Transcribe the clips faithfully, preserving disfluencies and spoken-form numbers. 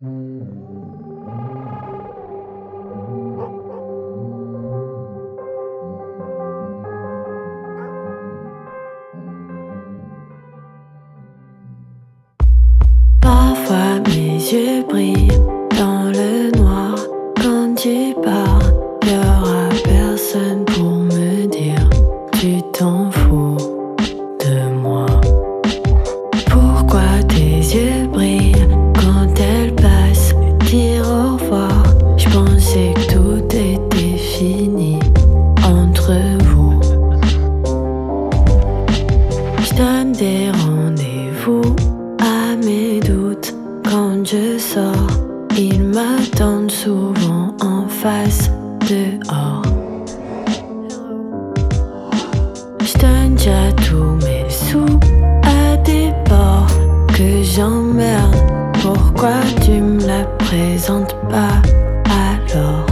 Parfois mes yeux brillent dans le noir. Quand tu pars, y'aura personne pour me dire tu t'en fous de moi. Pourquoi tes yeux brillent quand elles passent? Dire au revoir, je pensais que tout était fini entre vous. Je donne des rendez-vous à mes doutes quand je sors. Ils m'attendent souvent en face dehors. Je donne déjà tous mes sous à des bords que j'emmerde. Pourquoi tu me la présentes pas alors?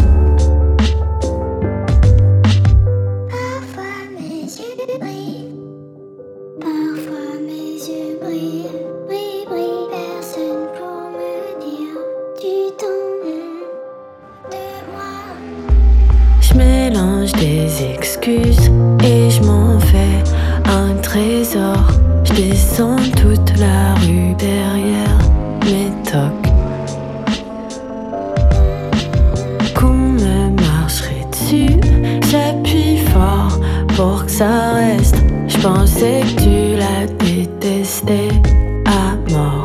Parfois mes yeux brillent, parfois mes yeux brillent, brillent, brillent. Personne pour me dire tu t'en fous de moi. Je mélange des excuses et je m'en fais un trésor. Je descends toute la rue derrière mes tocs. Qu'on me marcherait dessus, j'appuie fort pour que ça reste. Je pensais que tu la détestais à mort.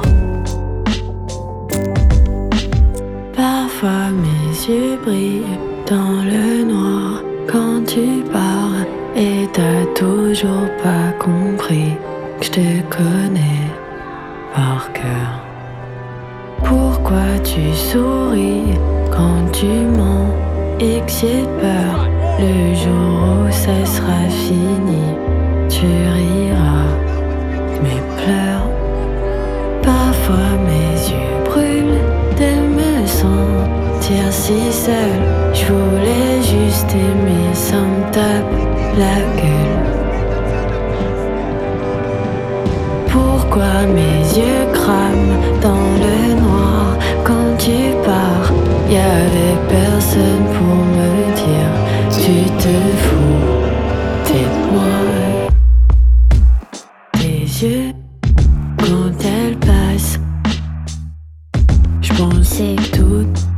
Parfois mes yeux brillent dans le noir quand tu pars. Et t'as toujours pas compris que je te connais par cœur. Pourquoi tu souris quand tu mens et que j'ai peur? Le jour où ça sera fini, tu riras mes pleurs. Parfois mes yeux brûlent de me sentir si seule. Je voulais juste aimer, ça me tape la gueule. Pourquoi mes yeux crament dans le noir quand tu pars? Y'avait personne pour me dire tu te fous de moi. Tes yeux quand elles passent, je pensais que tout